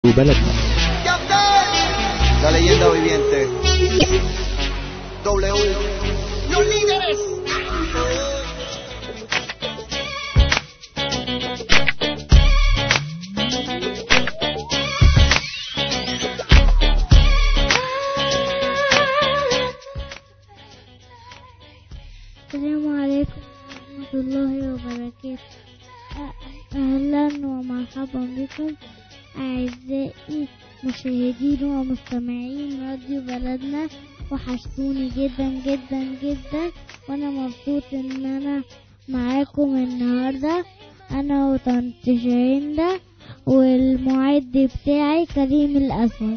بلدنا. La leyenda viviente. W. Los líderes. السلام عليكم ورحمة الله وبركاته. أهلا ومرحبا بكم أعزائي مشاهدين ومستمعين راديو بلدنا. وحشتوني جدا جدا جدا، وأنا مبسوط إن أنا معاكم النهاردة، أنا وطنط شاهندة والمعد بتاعي كريم الأسود.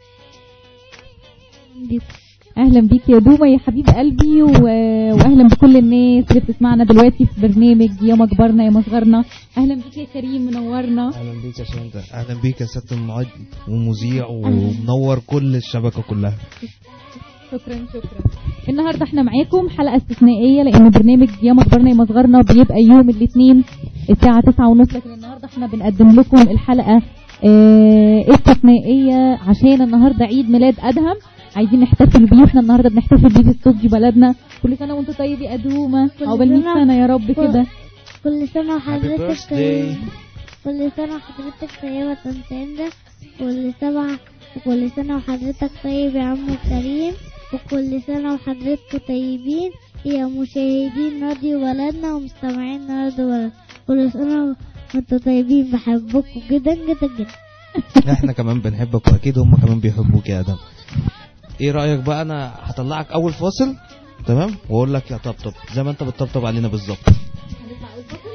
اهلا بيك يا دوما يا حبيب قلبي، واهلا بكل الناس اللي بتسمعنا دلوقتي في برنامج يا مكبرنا يا مصغرنا. اهلا بيك يا كريم، منورنا. اهلا بيك يا شاهندة. اهلا بيك يا سيادة المعد ومذيع ومنور كل الشبكة كلها. شكرا. النهارده احنا معاكم حلقة استثنائية، لان برنامج يا مكبرنا يا مصغرنا بيبقى يوم الاثنين الساعة 9:30، لكن النهارده احنا بنقدم لكم الحلقة استثنائية عشان النهارده عيد ميلاد ادهم، عايزين نحتفل بيه. احنا النهارده بنحتفل بيه في استوديو بلدنا. كل سنه وانتم طيب يا ادومه، عقبال 100 سنه يا رب كده. كل سنه وحضرتك طيب. كل سنه وحضرتك طيبه تنتنده. وكل سنه وحضرتك طيب يا عم كريم. وكل سنه وحضرتكم طيبين يا مشاهدين راديو بلدنا ومستمعين راديو بلدنا. كل سنه وانتم طيبين، بحبكم جدا جدا جدا. احنا كمان بنحبك، واكيد هم كمان بيحبوك يا ادم. ايه رايك بقى؟ انا هطلعك اول فاصل، تمام، واقول لك يا طبطب زي ما انت بتطبطب علينا بالظبط. هنطلع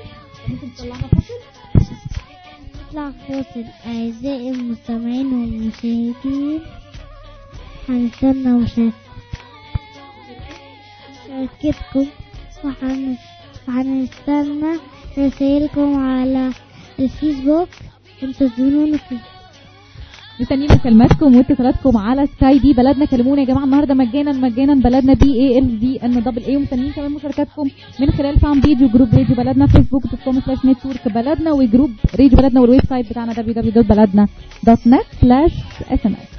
فاصل اعزائي المستمعين والمشاهدين. هنستنى مشاركتكم وهنستنى رسائلكم على الفيسبوك. انتظرونا فيه. مستنيين مكالماتكم واتصالاتكم على سكاي بي بلدنا. كلمونا يا جماعه النهارده مجانا بلدنا BALDNAA. ومستنيين كمان مشاركاتكم من خلال فان بيج وجروب راديو بلدنا facebook.com/network بلدنا، وجروب راديو بلدنا والويب سايت بتاعنا www.baladna.net/SMS.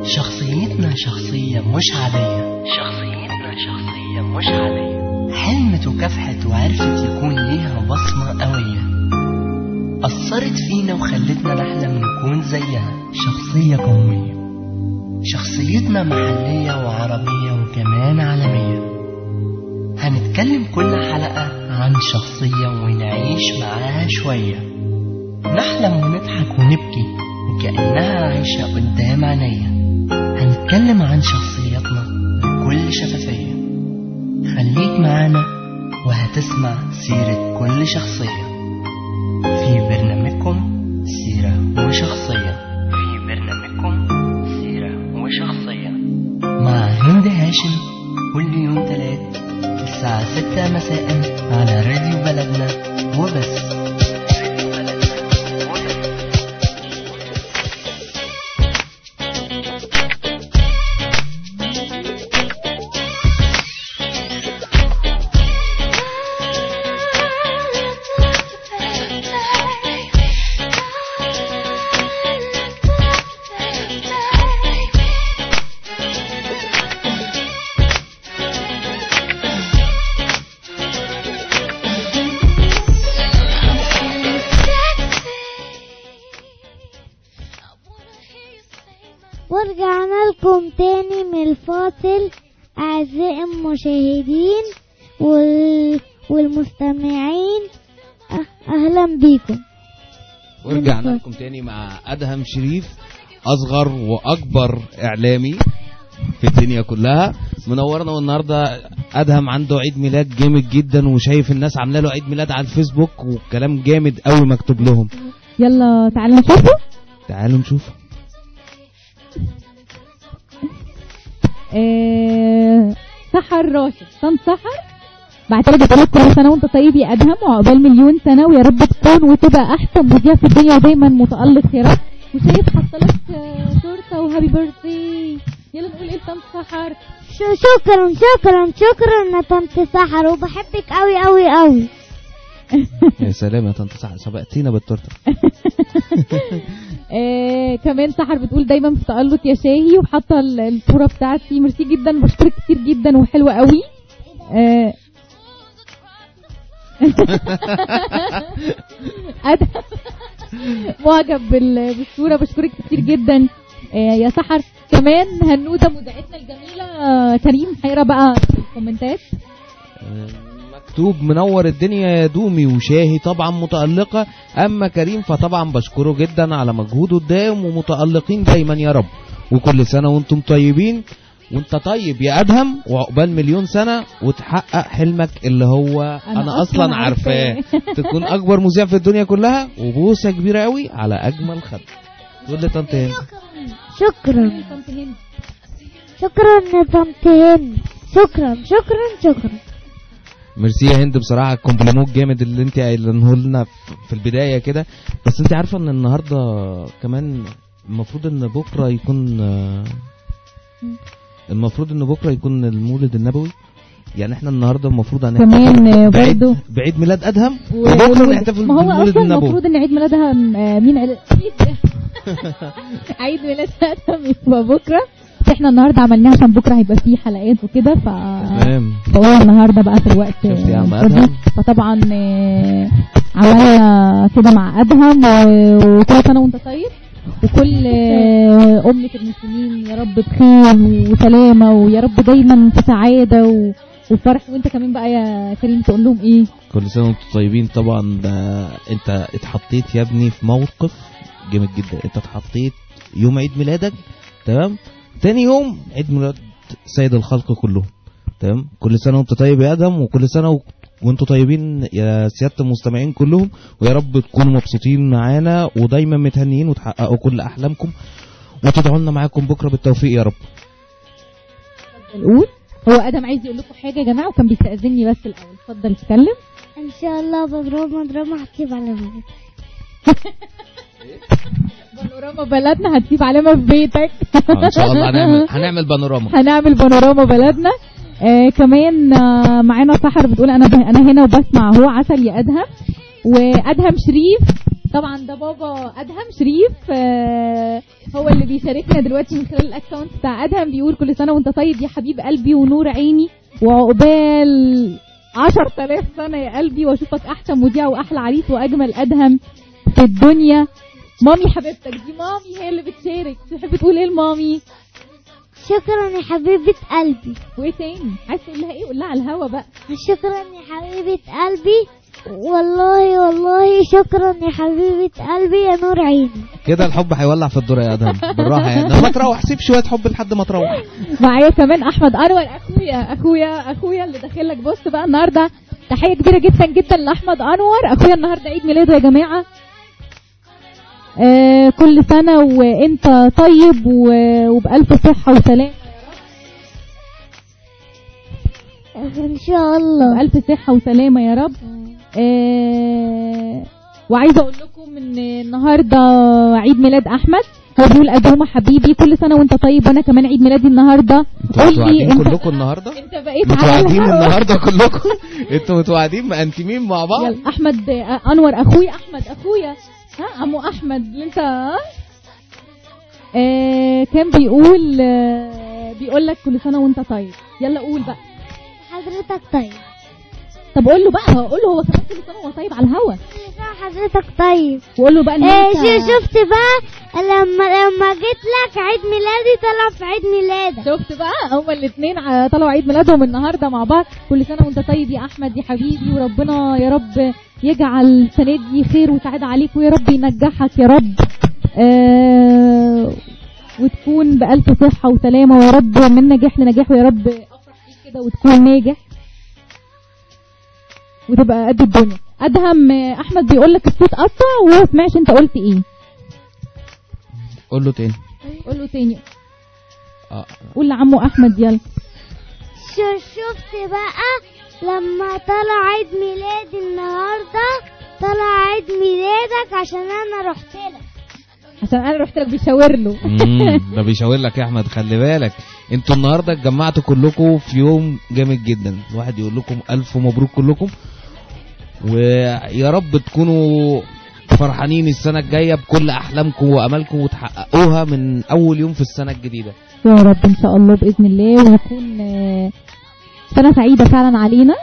شخصيتنا شخصية مش عادية، شخصيتنا شخصية مش عادية، حلمت وكافحت وعرفت يكون ليها بصمة قوية، أثرت فينا وخلتنا نحلم نكون زيها، شخصية قومية. شخصيتنا محلية وعربية وكمان عالمية. هنتكلم كل حلقة عن شخصية ونعيش معاها شوية، نحلم ونضحك ونبكي وكأنها عايشة قدام عينيا. هنتكلم عن شخصياتنا بكل شفافية. خليك معانا وهتسمع سيرة كل شخصية في برنامجكم سيرة وشخصية، في برنامجكم سيرة وشخصية مع هند هاشم، كل يوم تلات الساعة 6 مساء على راديو بلدنا وبس. ورجعنا لكم تاني من الفاصل أعزائي المشاهدين والمستمعين، أهلا بيكم. ورجعنا لكم تاني مع أدهم شريف، أصغر وأكبر إعلامي في الدنيا كلها، منورنا. والنهاردة أدهم عنده عيد ميلاد جامد جدا، وشايف الناس عامله له عيد ميلاد على الفيسبوك وكلام جامد قوي مكتوب لهم. يلا تعالوا نشوفه. تعالوا نشوف. سحر راشد، طن سحر بعتلك بقولك كل سنة وانت طيب يا أدهم، وعقبال مليون سنة، ويا رب تكون وتبقى أحسن مذيع في الدنيا ودايما متألق يا رب. وشايف حطلك تورته وهابي بيرثدي. يلا نقول ايه لطنط سحر؟ شكرا شكرا شكرا يا طنط سحر، وبحبك قوي قوي قوي. يا سلام يا طنط سحر، سبقتينا بالتورته. كمان سحر بتقول دايما في تألق يا شاهي، وحاطه الصوره بتاعتي. ميرسي جدا، بشكرك كتير جدا وحلوه قوي. معجب بالصوره، بشكرك كتير جدا يا سحر. كمان هنوده مذيعتنا الجميله كريم هيقرا بقى الكومنتات. مكتوب منور الدنيا يا دومي، وشاهي طبعا متألقة، أما كريم فطبعا بشكره جدا على مجهوده الدائم، ومتألقين دايما يا رب، وكل سنة وانتم طيبين، وانت طيب يا أدهم، وعقبال مليون سنة وتحقق حلمك اللي هو أنا أصلا عارفاه، تكون أكبر مذيع في الدنيا كلها، وبوسة كبيرة قوي على أجمل خد. تقول لي طنط هند. شكرا شكرا يا طنط هند، شكرا شكرا شكرا. ميرسي يا هند، بصراحه الكومبليمون جامد اللي انت قايلينه لنا في البدايه كده. بس انت عارفه ان النهارده كمان المفروض ان بكره يكون المولد النبوي. يعني احنا النهارده المفروض كمان برضه بعيد ميلاد ادهم، وبكره نحتفل بالمولد النبوي. المفروض ان عيد ميلادها مين عيد ميلاد ادهم يبقى بكره، احنا النهارده عملناها عشان بكره هيبقى فيه حلقات وكده، فهو النهارده بقى في الوقت فطبعا عملنا كده مع ادهم. وكل سنه وانت طيب، وكل امة المسلمين يا رب بخير وسلامه، ويا رب دايما في سعاده وفرح. وانت كمان بقى يا كريم تقول لهم ايه؟ كل سنه وانتم طيبين. طبعا انت اتحطيت يا ابني في موقف جامد جدا. انت اتحطيت يوم عيد ميلادك، تمام، تاني يوم عيد ميلاد سيد الخلق كلهم، تمام. كل سنه وانت طيب يا ادم، وكل سنه وانتم طيبين يا سياده المستمعين كلهم، ويا رب تكونوا مبسوطين معانا ودايما متهنيين وتحققوا كل احلامكم، وتدعوا لنا معاكم بكره بالتوفيق يا رب. نقول هو ادم عايز يقول لكم حاجه يا جماعه، وكان بيستاذني بس الاول. اتفضل اتكلم. ان شاء الله بانوراما هتسيب علامه. بانوراما بلدنا هتسيب علامه في بيتك. ان شاء الله هنعمل بانوراما بلدنا. كمان معانا سحر بتقول انا هنا وبسمع اهو. عسل يا ادهم. وادهم شريف طبعا ده بابا ادهم شريف هو اللي بيشاركنا دلوقتي من خلال الاكونت بتاع ادهم. بيقول كل سنه وانت طيب يا حبيب قلبي ونور عيني، وعقبال 10,000 سنه يا قلبي، واشوفك احسن مذيع واحلى عريس واجمل ادهم في الدنيا. مامي حبيبتك دي، مامي هي اللي بتشارك. تحب تقول ايه لمامي؟ شكرا يا حبيبة قلبي. وايه تاني عايز تقول لها ايه؟ قول لها على الهوا بقى. شكرا يا حبيبة قلبي، والله شكرا يا حبيبة قلبي يا نور عيني. كده الحب هيولع في الدور يا ادهم، بالراحه يعني. لما تروح سيب شويه حب لحد ما تروح. معايا كمان احمد انور، اخويا اللي داخلك. بص بقى النهارده تحيه كبيره جدا جدا لاحمد انور اخويا، النهارده عيد ميلاده يا جماعه. كل سنه وانت طيب وبألف صحه وسلامه يا رب ان شاء الله، بألف صحه وسلامه يا رب. وعايزه اقول لكم ان النهارده عيد ميلاد احمد. هو بيقول ادهم حبيبي كل سنه وانت طيب، وانا كمان عيد ميلادي النهارده. قول لي انت كلكم النهارده؟ انت بقيت متواعدين النهارده كلكم؟ انتوا متواعدين مأنتمين مع بعض؟ يلا احمد انور اخويا، احمد اخويا، ها عمو احمد اللي انت كان بيقول لك كل سنه وانت طيب. يلا قول بقى. حضرتك طيب. طب قول له بقى، قول له هو كمان كل سنه وهو طيب على الهوا. كل سنه حضرتك طيب. وقول له بقى ان شفت بقى لما جيت لك عيد ميلادي طلع في عيد ميلادك. شفت بقى هما الاثنين طلعوا عيد ميلادهم النهارده مع بعض. كل سنه وانت طيب يا احمد يا حبيبي، وربنا يا رب يجعل السنه دي خير وسعاده عليك، ويا رب ينجحك يا رب. وتكون بألف صحه وسلامه، ويا رب من نجاح لنجاح، ويا رب افرح فيك كده وتكون ناجح وتبقى قد الدنيا. ادهم احمد بيقول لك الصوت قطع وهو سمعش انت قلت ايه. قول له تاني. قول لعمو احمد يلا. شفت بقى لما طلع عيد ميلادي النهارده، طلع عيد ميلادك عشان انا رحت لك بيشاور له. ده بيشاور لك يا احمد. خلي بالك انتوا النهارده اتجمعتوا كلكم في يوم جامد جدا. الواحد يقول لكم الف مبروك كلكم، ويا رب تكونوا فرحانين السنه الجايه بكل احلامكم وامالكم وتحققوها من اول يوم في السنه الجديده يا رب ان شاء الله باذن الله، ويكون سنه سعيده فعلا علينا.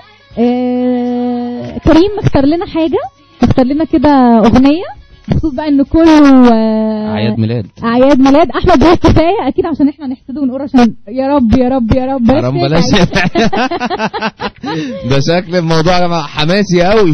كريم مختار لنا حاجه، مختار لنا كده اغنيه بخصوص بقى ان كله اعياد ميلاد احمد. بس كفايه اكيد عشان احنا نحسده ونقول عشان يا رب يا رب يا رب بلاش. ده شكل الموضوع حماسي قوي.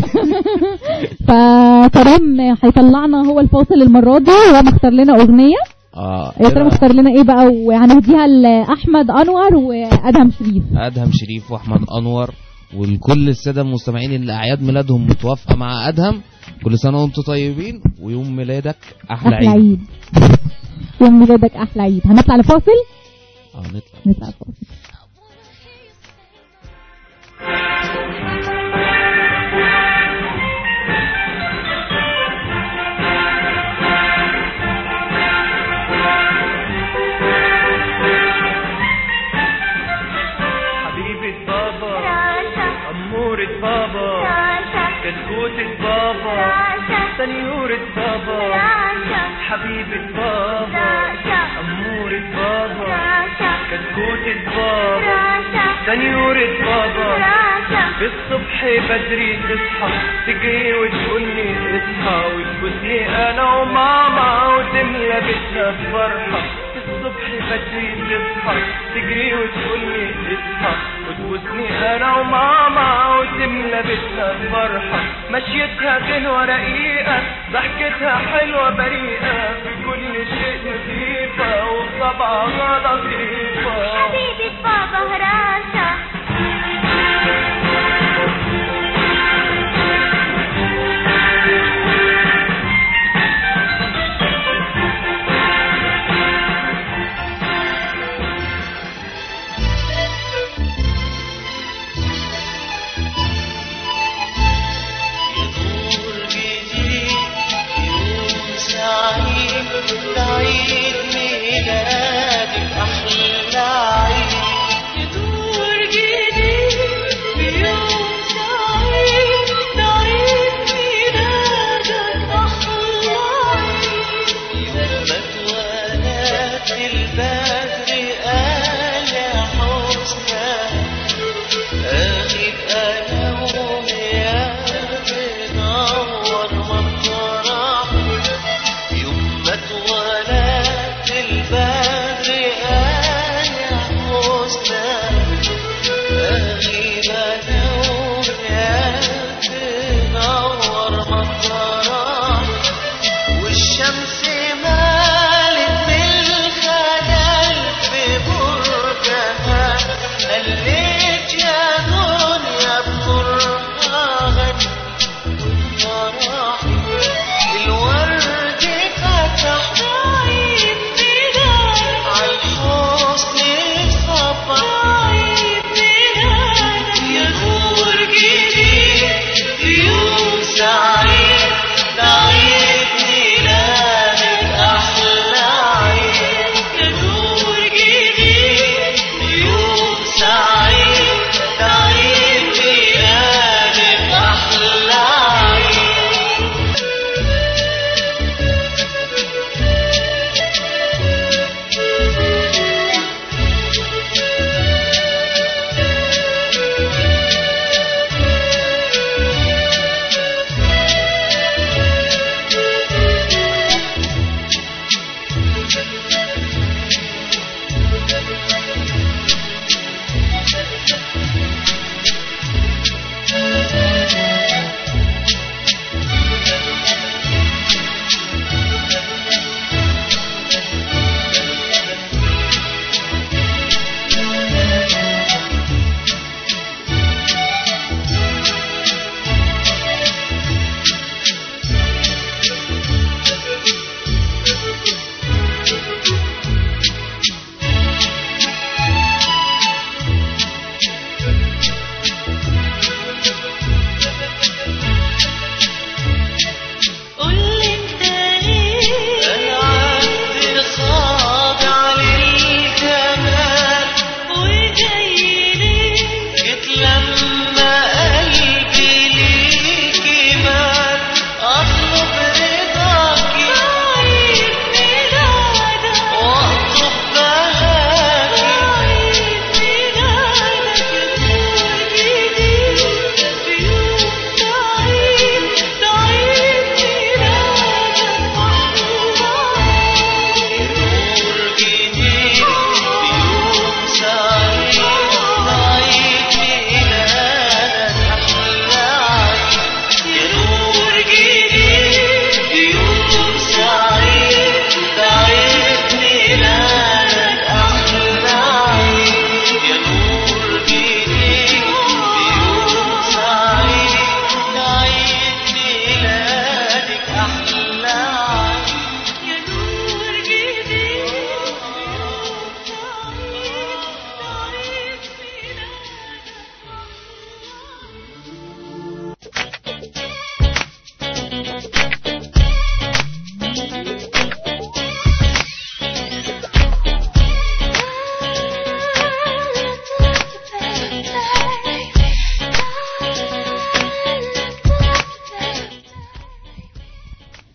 فكريم هيطلعنا هو الفاصل المره دي، هو مختار لنا اغنيه. يا ترى مختار لنا ايه بقى؟ وهنهديها لاحمد انور وادهم شريف واحمد انور ولكل الساده المستمعين اللي اعياد ميلادهم متوافقه مع ادهم. كل سنه وانتم طيبين، ويوم ميلادك احلى عيد. يوم ميلادك احلى عيد. هنطلع لفاصل. نطلع لفاصل. حبيبة بابا، أمورة بابا، كتكوتة بابا، سنيورة بابا، حبيبة بابا، أمورة بابا، كتكوتة بابا، سنيورة بابا. بالصبح بدري تصحى تجري وتقولي اصحى، وتبوسني أنا وماما وتملى بيتنا بفرحة. الصبح بدري تصحى تجري وتقولي اصحى، وتبوسني انا وماما وتملى بيتنا بفرحة. مشيتها غنوة رقيقة، ضحكتها حلوة بريئة، في كل شيء نظيفة وطبعها لطيفة. حبيبة بابا هراشة. عيد ميلادك أحلى عيد، يدور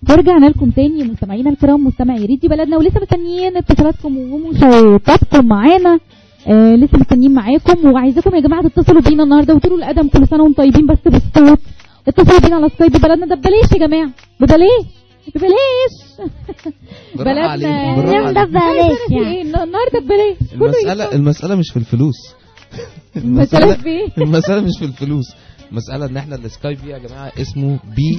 ورجعنا لكم تاني مستمعينا الكرام، مستمعي راديو بلدنا، ولسه مستنيين اتصالاتكم ومشاركاتكم معانا. لسه مستنيين معاكم، وعايزاكم يا جماعه تتصلوا بينا النهارده وتقولوا الادم كل سنه وانتم طيبين بس بالصوت. اتصلوا بينا على سكايب بلدنا، ده ببلاش يا جماعه، ببلاش بلدنا اليوم ده ببلاش يعني النهارده ببلاش. المساله مش في الفلوس. المساله في ايه؟ المساله مش في الفلوس، المساله ان احنا السكايب يا جماعه اسمه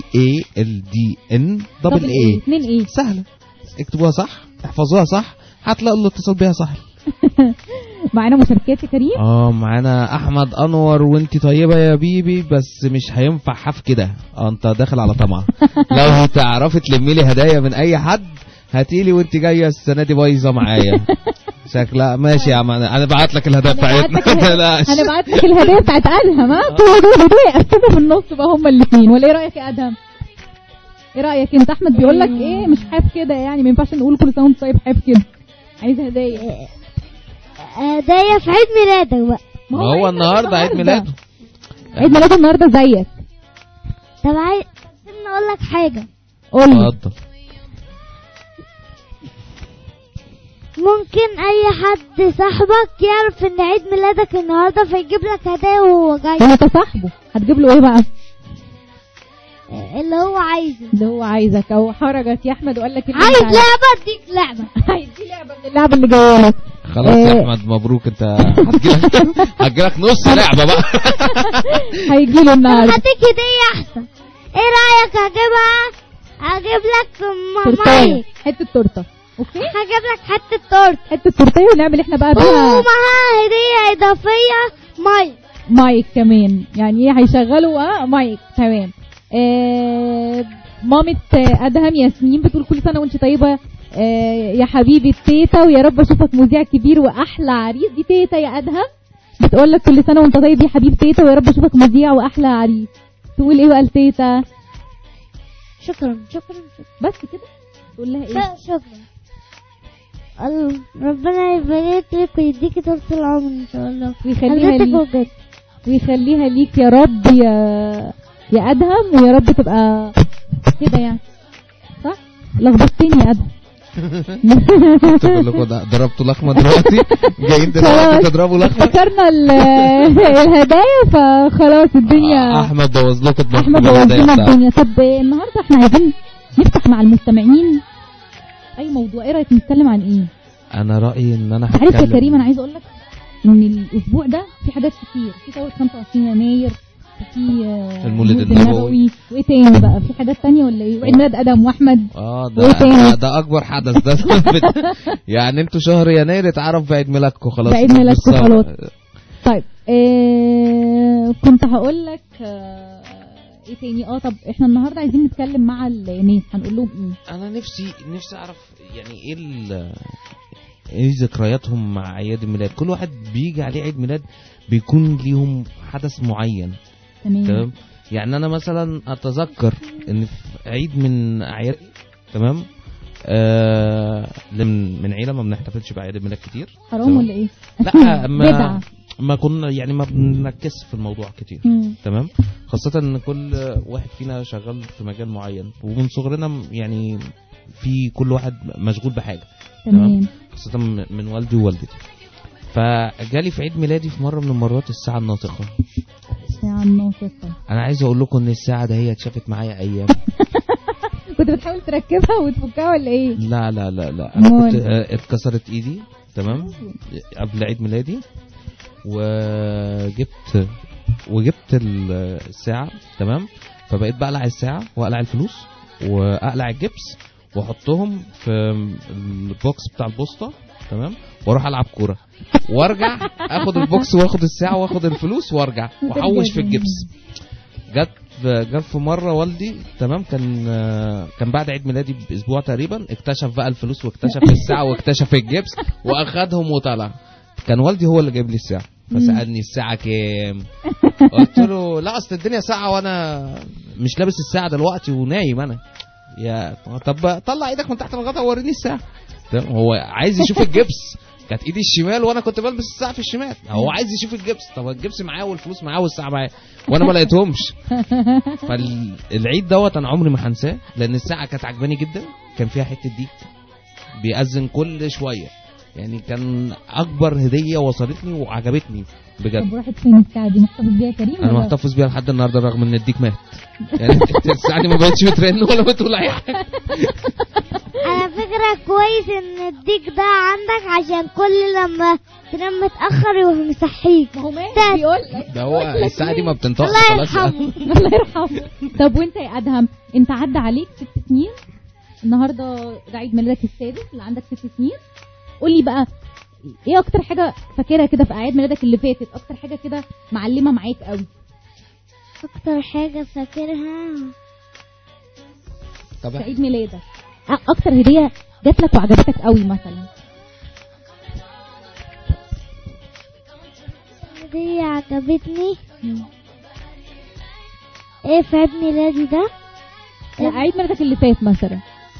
BALDN دبل A 2 A سهله، اكتبوها صح، احفظوها صح، هتلاقوا الاتصال بيها صح. معانا مشاركات يا كريم. معانا احمد انور، وانتي طيبه يا بيبي بس مش هينفع حف كده، انت داخل على طمع. لو تعرفي تلمي لي هدايا من اي حد هاتيلي وانت جايه، السنه دي بايظه معايا. شكلها ماشي يا عم، انا بعت لك الهدايا بتاعتنا. انا بعت لك الهدايا بتاعت ادهم. دول هدايا قسموا في النص بقى هما الاثنين، ولا ايه رايك يا ادهم؟ ايه رايك انت؟ احمد بيقول لك ايه مش حاف كده يعني، ما ينفعش نقول كل سنه وانت طيب حاف كده، عايز هدايا. هدايا في عيد ميلادك بقى. ما هو النهارده عيد ميلاده. عيد ميلاده النهارده زيك. طب عايز اقول لك حاجه. قول لي. اتفضل. ممكن اي حد صاحبك يعرف ان عيد ميلادك النهارده فيجيب لك هدايا وهو جاي. انت صاحبه هتجيب له ايه بقى؟ اللي هو عايزه، اللي هو عايزك، او حرجك يا احمد وقال لك عايز لعبه اديك لعبه. عايز دي لعبه من اللعبه اللي جايه لك. خلاص يا احمد مبروك، انت هتجيلك نص لعبه بقى. هيجي له النهارده. هديك هديه احسن، ايه رايك؟ هجيب لك مايك، حته تورته. اوكي هجيب لك حته تورته ونعمل احنا بقى بيها ومعاها هديه اضافيه مايك كمان، يعني ايه هيشغلوا مايك. تمام. مامة ادهم ياسمين بتقول كل سنه وانت طيبه يا حبيبي تيتا، ويا رب اشوفك مذيع كبير واحلى عريس. دي تيتا يا ادهم بتقول لك كل سنه وانت طيب يا حبيب تيتا، ويا رب اشوفك مذيع واحلى عريس. تقول ايه بقى لتيتا؟ شكرا بس كده تقول لها ايه؟ شكرا. ربنا يبارك لك ويديكي طول العمر ان شاء الله، ويخليها ليك يا رب يا ادهم، ويا رب تبقى كده يعني. صح؟ لخبطتني يا ادهم. بقول لكم ضربتوا لخمه دلوقتي، جايين دلوقتي تضربوا لخمه. فكرنا الهدايا فخلاص الدنيا. احمد بوظ لكم الدنيا. طب النهارده احنا عايزين نفتح مع المستمعين اي موضوع، ايه رايك نتكلم عن ايه؟ انا رايي ان انا عارف يا كريم، انا عايز اقول لك ان الاسبوع ده في حاجات كتير، في ثوره 25 يناير، في المولد النبوي، وايه تاني بقى؟ في حاجات تانية ولا ايه؟ وعيد ميلاد ادم واحمد. ده اكبر حدث ده. يعني انتوا شهر يناير اتعرف بعيد ميلادكم خلاص. بعيد ميلادكم خلاص. طيب كنت هقول لك ايه تاني؟ طب احنا النهارده عايزين نتكلم مع الناس، هنقول لهم ايه؟ انا نفسي اعرف يعني ايه ذكرياتهم مع اعياد الميلاد. كل واحد بيجي عليه عيد ميلاد بيكون ليهم حدث معين. تمام. يعني انا مثلا اتذكر ان في عيد من اعياد، تمام، من عيله ما بنحتفلش باعياد الميلاد كتير. حرام ولا ايه؟ لا ما كنا يعني ما بنركزش في الموضوع كتير. تمام. خاصه ان كل واحد فينا شغال في مجال معين، ومن صغرنا يعني في كل واحد مشغول بحاجه. تمام. خاصه من والدي ووالدتي. فجالي في عيد ميلادي في مره من المرات الساعه الناطقه. انا عايز اقول لكم ان الساعه ده هي اتشافت معايا ايام. كنت بتحاول تركبها وتفكها ولا ايه؟ لا انا كنت اتكسرت ايدي، تمام، قبل عيد ميلادي، وجبت الساعه، تمام. فبقيت بقلع الساعه واقلع الفلوس واقلع الجبس واحطهم في البوكس بتاع البوسطه، تمام، واروح العب كوره وارجع اخد البوكس واخد الساعه واخد الفلوس وارجع واحوش في الجبس. جت في مره والدي، تمام، كان بعد عيد ميلادي باسبوع تقريبا، اكتشف بقى الفلوس واكتشف الساعه واكتشف الجبس واخدهم وطلع. كان والدي هو اللي جايب لي الساعه، فسالني الساعه كام؟ قلت له لا اصل الدنيا ساعه وانا مش لابس الساعه دلوقتي ونايم انا. طب طلع ايدك من تحت الغطا ووريني الساعه. تمام؟ هو عايز يشوف الجبس، كانت ايدي الشمال وانا كنت بلبس الساعه في الشمال، هو عايز يشوف الجبس. طب الجبس معاه والفلوس معاه والساعه معاه وانا ما لقيتهمش. فالعيد دوت انا عمري ما هنساه، لان الساعه كانت عجباني جدا، كان فيها حته ديك بيأذن كل شويه، يعني كان اكبر هديه وصلتني وعجبتني بجد. طب راحت فين الساعه دي؟ محتفظ بيها يا كريم؟ انا محتفظ بيها لحد النهارده رغم ان الديك مات. يعني الساعه دي ما بقتش بترن ولا بتقول اي حاجه. على فكرة كويس ان الديك ده عندك عشان كل لما تنام متأخر يروح مصحيك. ما هو مات بيقول لك ده هو الساعه دي ما بتنطقش الله خلاص. يرحمه. الله يرحمه. طب وانت يا ادهم، انت عدى عليك 6 سنين النهارده، ده عيد ميلادك السادس اللي عندك 6 سنين. قولي بقى ايه اكتر حاجه فاكرها كده في اعياد ميلادك اللي فاتت، اكتر حاجه كده معلمه معاك قوي؟ اكتر حاجة فاكرها طب في عيد ميلادك، اكتر هديه جات لك وعجبتك قوي مثلا. دي عجبتني ايه في عيد ميلادي ده؟ لا عيد ميلادك اللي فات مثلا.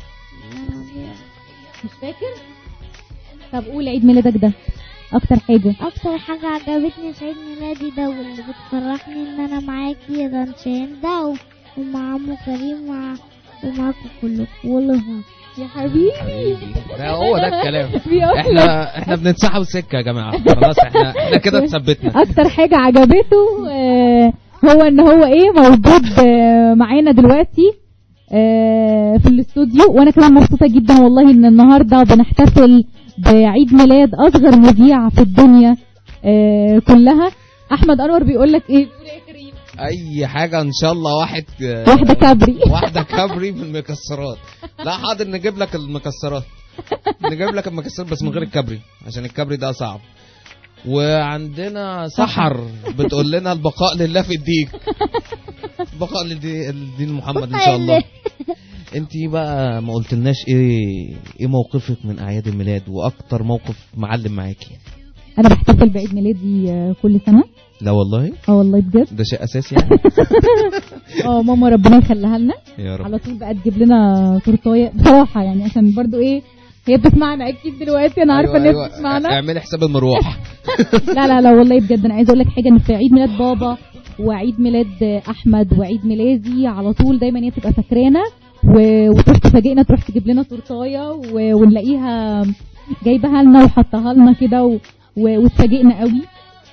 مش فاكر؟ طب قول عيد ميلادك ده اكتر حاجه. اكتر حاجة عجبتني في عيد ميلادي ده واللي بتفرحني ان انا معاكي يا دانشان ده ومع عمو كريم ومعاكم كلكم والله يا حبيبي. ده هو ده الكلام. بيقول احنا بنتسحب سكه يا جماعه، خلاص احنا كده اتثبتنا. اكتر حاجه عجبته هو ان هو ايه موجود معانا دلوقتي في الاستوديو، وانا كمان مبسوطه جدا والله ان النهارده بنحتفل بعيد ميلاد اصغر مذيع في الدنيا كلها. احمد انور بيقول لك ايه؟ بيقول ايه يا كريم؟ اي حاجه ان شاء الله. واحده كابري. واحده كابري بالمكسرات. لا حاضر نجيب لك المكسرات، نجيب لك المكسرات بس من غير الكابري عشان الكابري ده صعب. وعندنا سحر بتقول لنا البقاء لله في الديك، البقاء للدين محمد ان شاء الله. انتي بقى ما قلتلناش ايه موقفك من اعياد الميلاد واكتر موقف معلم معاكي؟ انا بحتفل بعيد ميلادي كل سنه. لا والله؟ والله بجد ده شيء اساسي يعني. ماما ربنا يخليها لنا يا رب. على طول بقى تجيب لنا تورتايه بصراحه، يعني عشان برضو ايه هي بتسمعنا اكيد دلوقتي، انا عارفه ان هي بتسمعنا. اعملي حساب المروح. لا والله بجد انا عايزه اقول لك حاجه، ان في عيد ميلاد بابا وعيد ميلاد احمد وعيد ميلادي على طول دايما هي تبقى فاكرانا وتروح تفاجئنا، تروح تجيب لنا تورتايه ونلاقيها جايبها لنا وحطها لنا كده وتفاجئنا قوي.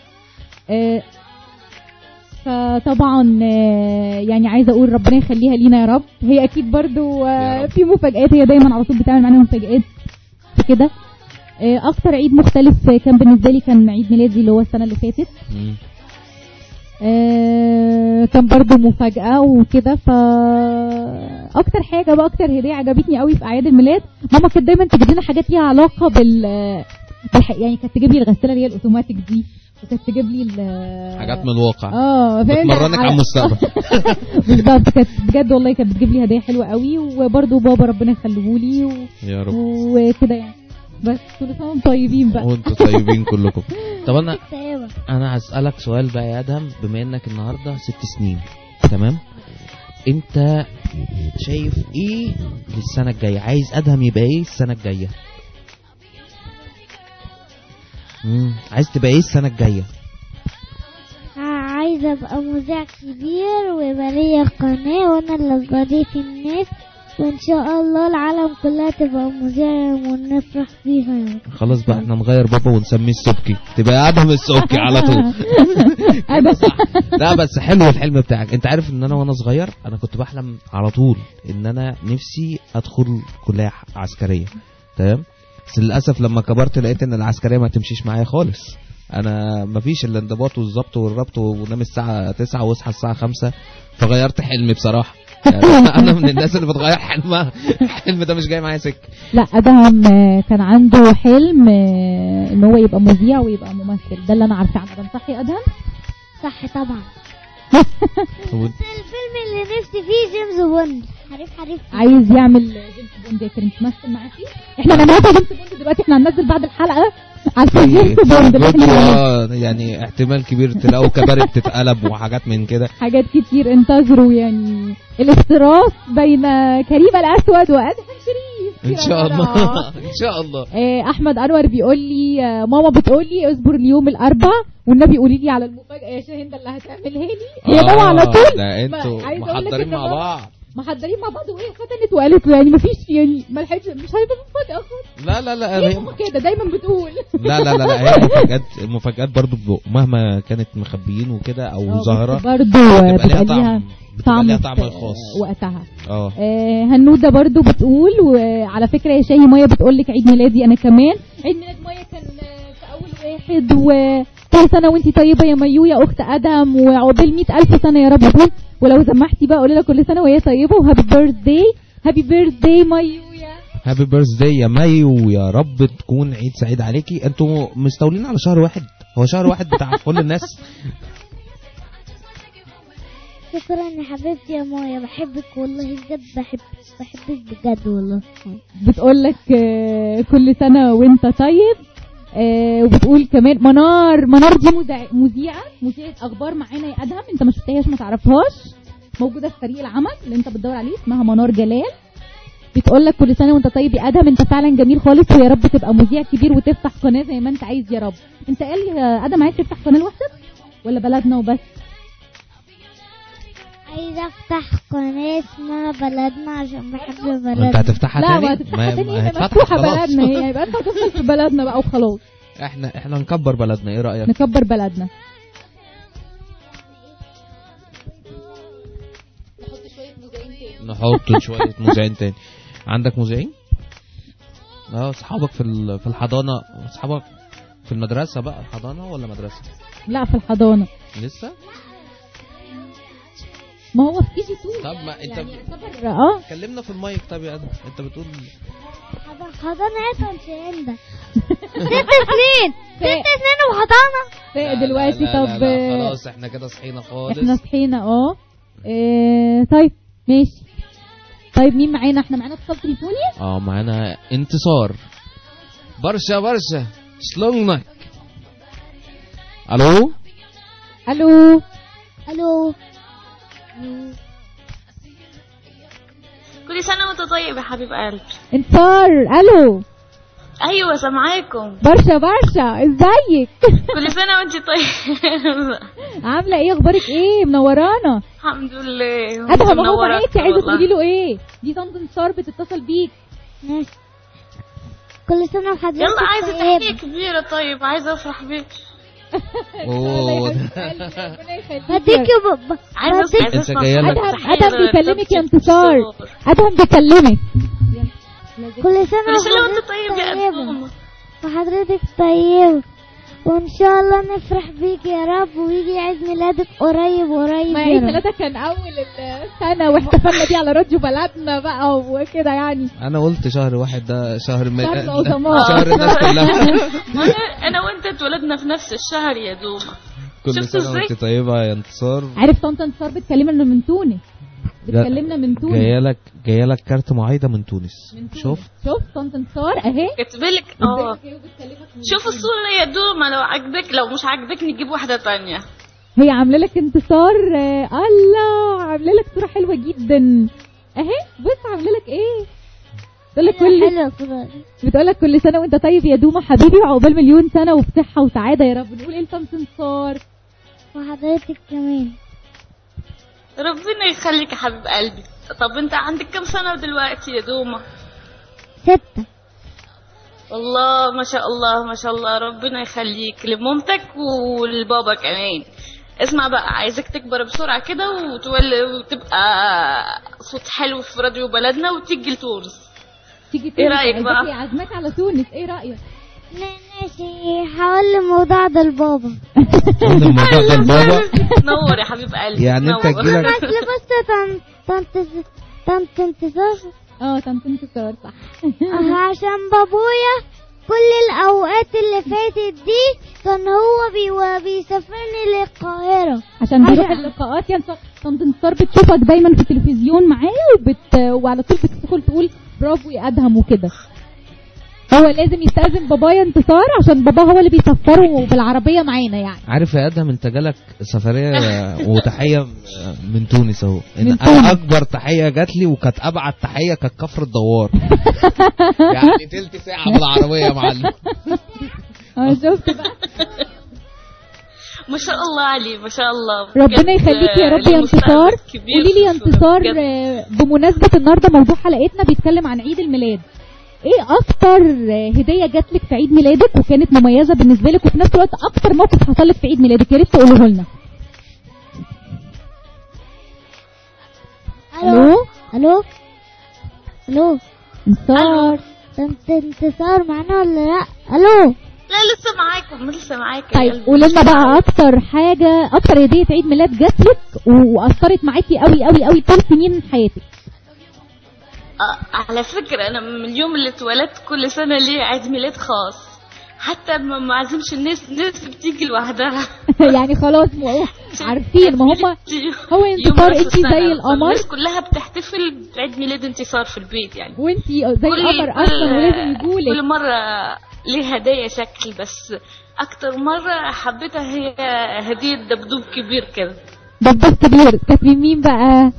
فطبعا يعني عايزه اقول ربنا يخليها لينا يا رب. هي اكيد برضو في مفاجآت، هي دايما على طول بتعمل معانا مفاجآت كده. اكتر عيد مختلف كان بالنسبه لي كان عيد ميلادي اللي هو السنه اللي فاتت. كان برضو مفاجأة وكده. اكتر حاجة بقى، اكتر هدية عجبتني قوي في اعياد الميلاد، ماما كانت دايما تجيب لنا حاجات ليها علاقة يعني كانت تجيب لي الغسالة اللي هي الاوتوماتيك دي، وكانت تجيب لي حاجات من الواقع بتمرنك على المستقبل. بالظبط. كانت بجد والله كانت بتجيب لي هدايا حلوة قوي، وبرضو بابا ربنا يخليهولي يا رب وكده يعني. بس كل سنة وانتم طيبين بقى. وانتم طيبين كلكم. طب انا هسألك سؤال بقى يا ادهم، بما انك النهارده 6 سنين تمام، انت شايف ايه للسنة الجاية؟ عايز ادهم يبقى ايه السنة الجاية؟ عايز تبقى ايه السنة الجاية؟ عايزة ابقى مذيع كبير ويبقى ليا قناة وانا اللي بضيف الناس، وان شاء الله العالم كلها تبقى مذيعة ونفرح بيها. خلاص بقى احنا نغير بابا ونسميه السبكي، تبقى ادهم السبكي على طول. لا بس حلو الحلم بتاعك. انت عارف ان انا وانا صغير انا كنت بحلم على طول ان انا نفسي ادخل كلية عسكرية تمام، بس للاسف لما كبرت لقيت ان العسكرية ما تمشيش معايا خالص. انا مفيش الانضباط والظبط والربط ونام الساعة 9 واصحى الساعة 5، فغيرت حلمي بصراحة. يعني انا من الناس اللي بتغير حلمها، الحلم ده مش جاي معايا سكه. لا ادهم كان عنده حلم ان هو يبقى مذيع ويبقى ممثل، ده اللي انا عارفاه عنه. صح يا ادهم؟ صح طبعا. الفيلم اللي نفسي فيه جيمس بوند. حريف عايز يعمل جيمس بوند يا كريم، تمثل معاه فيه. احنا هننزل جيمس بوند دلوقتي، احنا هننزل بعد الحلقه عشان جيمس بوند. يعني احتمال كبير تلاقوا كباري بتتقلب وحاجات من كده، حاجات كتير. انتظروا يعني الافتراس بين كريم الاسود وادهم شريف كتير. ان شاء الله ان شاء الله. احمد انور بيقول لي ماما بتقول لي اصبر اليوم الاربع والنبي قولي لي على المفاجاه يا شاهين ده اللي هتعملها لي. يا ماما على طول ده انتوا محضرين مع بعض. محضرين مع بعض، وايه فتنت وقالت له يعني مفيش، يعني ما لحقتش، مش هيبقى مفاجاه خالص. لا هي كده دايما بتقول. لا هي المفاجآت برضو مهما كانت مخبيين وكده او ظاهره برضو بتبقى ليها طعم خاص وقتها. هنودة برضو بتقول، وعلى فكره يا شاهي ميه بتقول لك عيد ميلادي انا كمان. عيد ميلاد ميه كان في اول واحد، وكل سنه وانتي طيبه يا ميو يا اخت ادهم، وعقبال 100,000 سنه يا رب تكون. ولو سمحتي بقى قولي لها كل سنه وهي طيبه، وهابي بيرثداي. هابي بيرثداي ميو يا هابي بيرثداي يا ميو، يا رب تكون عيد سعيد عليكي. انتوا مستولين على شهر واحد، هو شهر واحد بتاع كل الناس. شكرا يا حبيبتي يا مايا، بحبك والله بجد، بحبك بجد والله. بتقول لك كل سنه وانت طيب. وبتقول كمان منار دي مذيعه اخبار معانا يا ادهم، انت ما شفتهاش ما تعرفهاش، موجوده في فريق العمل اللي انت بتدور عليه، اسمها منار جلال. بتقول لك كل سنه وانت طيب يا ادهم، انت فعلا جميل خالص، ويا رب تبقى مذيع كبير وتفتح قناه زي ما انت عايز يا رب. انت قال يا ادهم عايز تفتح قناه لوحدك ولا بلدنا وبس؟ عايزه افتح قناه اسمها بلدنا عشان بحب بلدنا. انت هتفتحها تاني؟ لا هتفتحها تاني، هي مفتوحه بلدنا، هي يبقى انت هتفضل في بلدنا بقى وخلاص. احنا نكبر بلدنا، ايه رايك؟ نكبر بلدنا. نحط شويه مذيعين تاني. عندك مذيعين؟ اصحابك في الحضانه، اصحابك في المدرسه بقى. الحضانه ولا مدرسه؟ لا في الحضانه لسه. ما هو في كي جي 2. طب ما انت يعني كلمنا في المايك. طب يا ادم انت بتقول حضانه ايه تنسين ده؟ 6 سنين وحضانه دلوقتي. لا طب خلاص احنا كده صحينا خالص. احنا صحينا طيب ماشي. طيب مين معانا؟ احنا معانا اتصال تليفوني. معانا انتصار. برشا شلونك؟ الو كل سنة وانت طيب يا حبيب قلبي. انتصار الو. ايوه سامعاكم. برشا ازيك؟ كل سنة وانت طيب. عاملة ايه؟ اخبارك ايه؟ منورانا. الحمد لله. ادهم اهو معاكي، عايزة تقولي له ايه؟ دي طنط انتصار بتتصل بيك. ماشي. كل سنة وحضرتك يلا عايزة تحية كبيرة. طيب عايزة افرح بيك. هديك يا بابا. عايزة اسمع ادهم بيكلمك يا انتصار. ادهم بيكلمك. كل سنة وانت طيب يا ادهم، وحضرتك طيب، وان شاء الله نفرح بيك يا رب، ويجي عيد ميلادك قريب. ما عيد ميلادك كان اول السنه واحتفلنا بيه على راديو بلدنا بقى وكده يعني. انا قلت شهر واحد ده شهر شهر الناس كلها. انا وانت اتولدنا في نفس الشهر يا دوما. كل سنه وانت طيبه يا انتصار. عارف طنط انتصار بتكلمنا من تونس. جايه لك كارت معايده من تونس. شوف طنط انتصار اهي كاتبلك. شوف الصوره يا دوما، لو عجبك، لو مش عجبك نجيب واحده تانية. هي عامله لك انتصار. الله، عامله لك صوره حلوه جدا اهي. بص عامله لك ايه؟ بتقول لك كل سنه وانت طيب يا دوما حبيبي، وعقبال مليون سنه وبصحه وسعاده يا رب. نقول ايه لطنط انتصار؟ وحضرتك كمان ربنا يخليك يا حبيب قلبي. طب انت عندك كم سنة دلوقتي يا دوما؟ 6. والله ما شاء الله ما شاء الله، ربنا يخليك لمامتك والبابا كمان. اسمع بقى، عايزك تكبر بسرعة كده وتبقى صوت حلو في راديو بلدنا وتيجي لتونس. ايه رأيك بقى؟ عزمك على تونس، ايه رأيك؟ ماشي، هقول الموضوع ده لبابا. نور يا حبيب قلبي. يعني انت تجيلك. اصل بص طنط انتصار. طنط انتصار صح. عشان بابويا كل الاوقات اللي فاتت دي كان هو بيسافرني للقاهره عشان بيروح اللقاءات. يعني طنط انتصار بتشوفك دايما في التلفزيون معايا وعلى طول بتدخل تقول برافو يا ادهم وكده. هو لازم يستأذن بابايا انتصار عشان بابا هو اللي بيسفره بالعربية معانا يعني. عارف يا ادهم انت جالك سفريه وتحيه من تونس اهو. من تونس. انا اكبر تحيه جات لي وكانت ابعد تحيه كانت كفر الدوار. يعني تلت ساعه بالعربيه يا معلم. شفت بقى. ما شاء الله عليه ما شاء الله. ربنا يخليكي يا رب يا انتصار. قولي لي يا انتصار، بمناسبة النهارده موضوع حلقتنا بيتكلم عن عيد الميلاد، ايه اكتر هدية جات لك في عيد ميلادك وكانت مميزة بالنسبة لك، وفي نفس الوقت اكتر موقف حصل لك في عيد ميلادك يا ريت تقوله لنا. الو الو الو انتصار، انتصار معانا ولا لا؟ الو لا لسه معاكم لسه معاكم. طيب قولي لنا بقى اكتر حاجة، اكتر هدية عيد ميلاد جات لك واثرت معاكي قوي قوي قوي طول سنين حياتك. على فكرة أنا من اليوم اللي اتولدت كل سنة ليه عيد ميلاد خاص، حتى ما عزمش الناس بتيجي لوحدها. يعني خلاص عارفين ما هم. هو انتصار انتي زي القمر، الناس كلها بتحتفل بعيد ميلاد انتصار في البيت يعني، وانتي زي القمر اصلا ولازم يجولك. كل مرة ليه هدايا شكل، بس أكتر مرة حبيتها هي هدية دبدوب كبير كده. دبدوب كبير كانت من مين بقى؟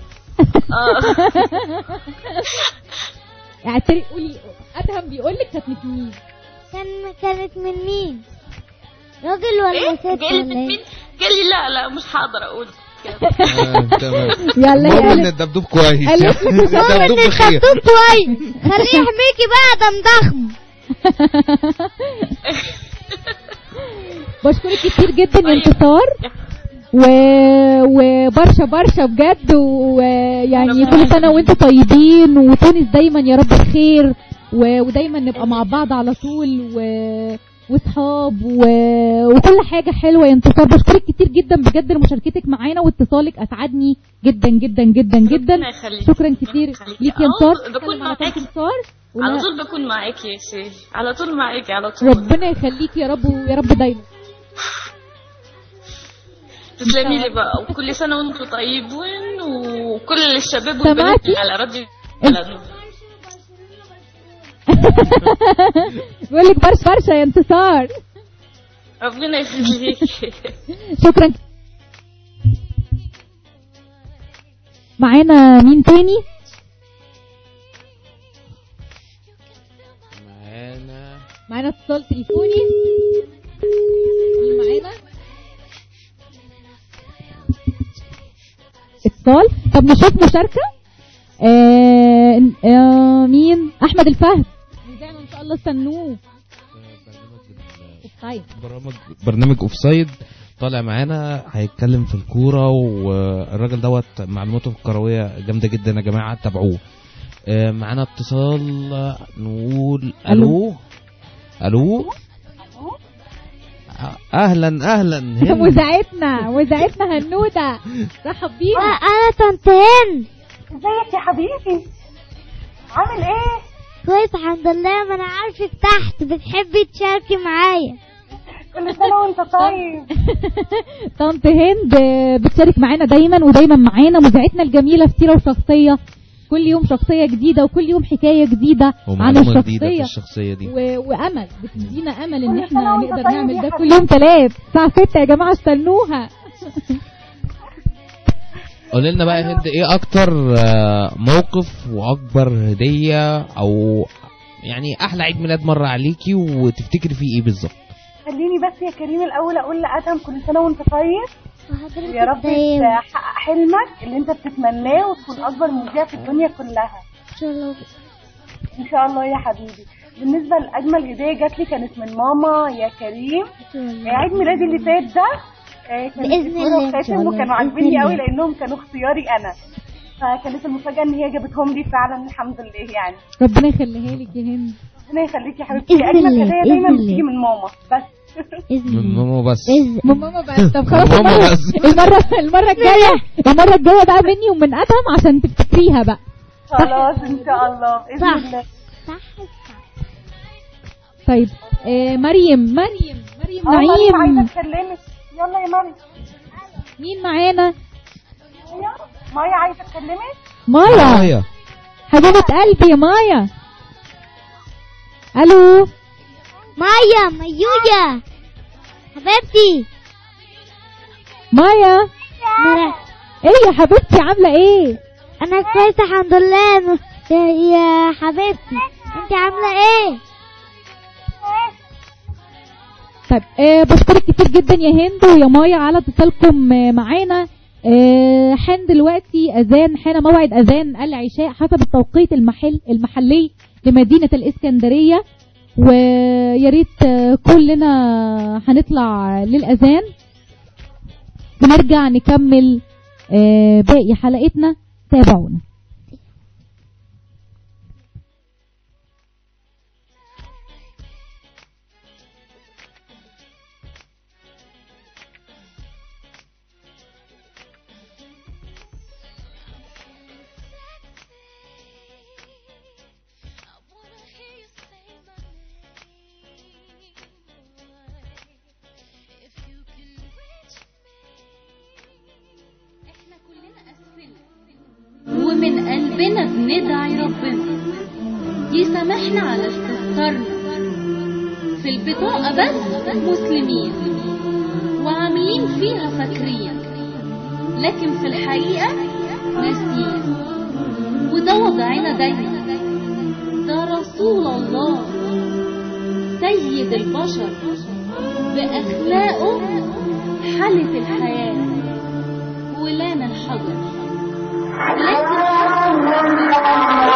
يعني قولي ادهم بيقول لك كانت من مين؟ كانت من مين؟ راجل ولا ست ولا ايه؟ قال لي لا مش هقدر اقول. تمام. يلا ان الدبدوب كويس. الدبدوب كويس، خليه يحميكي بقى ده ضخم. بشكرك كتير جدا يا انتصار، وبرشا بجد، ويعني كل سنة وانتم طيبين، وتونس دايما يا رب بخير، ودايما نبقى مع بعض على طول، وصحاب وكل حاجة حلوة يا انتصار. بشكرك كتير جدا بجد لمشاركتك معانا واتصالك اسعدني جدا جدا جدا جدا. شكرا كتير ليك يا انتصار. بكون معاكي على طول، بكون معاكي يا شيخ، على طول معاكي على طول. ربنا يخليك يا رب ويا رب دايما. تسلمي لي بقى، وكل سنة وانتم طيبين، وكل الشباب والبنات على راديو بقول لك برشا يا انتصار. ربنا يخليك. شكرا. معانا مين تاني؟ معانا اتصال تليفوني. مين معانا؟ اتصال. طب نشوف مشاركة. مين؟ احمد الفهد. مذيعنا ان شاء الله، استنوه. برنامج اوفسايد طالع معانا، هيتكلم في الكوره، والراجل دوت معلوماته الكرويه جامده جدا يا جماعه، تابعوه. معانا اتصال، نقول الو. اهلا مذيعتنا هنوده، رحب بينا. انا طنط هند. ازيك يا حبيبي؟ عامل ايه؟ كويس الحمد لله. ما انا عارفك تحت بتحبي تشاركي معايا. كل سنه وانت طيب. طنط هند بتشارك معانا دايما، ودايما معانا مذيعتنا الجميله في سيره وشخصيه، كل يوم شخصيه جديده وكل يوم حكايه جديده عن الشخصيه دي، وامل بتدينا امل ان احنا نقدر نعمل ده كل يوم 3 الساعه 6 يا جماعه، استنوها. قولي لنا بقى يا هند، ايه اكتر موقف واكبر هديه، او يعني احلى عيد ميلاد مر عليكي وتفتكري فيه ايه بالظبط؟ خليني بس يا كريم الاول اقول لادم كل سنه وانت طيب، يا رب تحقق حلمك اللي انت بتتمناه وتكون اكبر مذيع في الدنيا كلها ان شاء الله. ان شاء الله يا حبيبي. بالنسبه لاجمل هديه جات لي كانت من ماما يا كريم. عيد ميلادي اللي فات ده باذن الله، وكانوا عاجبيني قوي لانهم كانوا اختياري انا، فكانت المفاجاه ان هي جابتهم لي فعلا الحمد لله يعني. ربنا يخليها لك يا هند. ربنا يخليكي يا حبيبتي. اجمل هديه دايما بتيجي من ماما بس. من ماما بس. من ماما بس. طب خلاص المره الجايه بقى مني ومن ادهم عشان تفتكريها بقى. خلاص ان شاء الله باذن الله. صح. طيب مريم نعيم عايزه اتكلمك. يلا يا مريم. مين معانا؟ مايا عايزه اتكلمك. مايا حبيبه قلبي يا مايا. الو مايا ميوجة حبيبتي مايا. مرة. ايه يا حبيبتي عامله ايه؟ انا كويسه الحمد لله يا حبيبتي، انت عامله ايه؟ طيب بشكرك كتير جدا يا هند ويا مايا على اتصالكم معانا. حان دلوقتي اذان، حان موعد اذان العشاء حسب التوقيت المحلي لمدينه الاسكندريه، ويا ريت كلنا هنطلع للاذان ونرجع نكمل باقي حلقتنا. تابعونا. ومن قلبنا بندعي ربنا يسامحنا على استهترنا في البطاقة بس مسلمين وعاملين فيها فاكرين، لكن في الحقيقة ناسين. وده وضعنا دايما. ده رسول الله سيد البشر بأخلاقه حالة الحياة ولان الحجر، لكن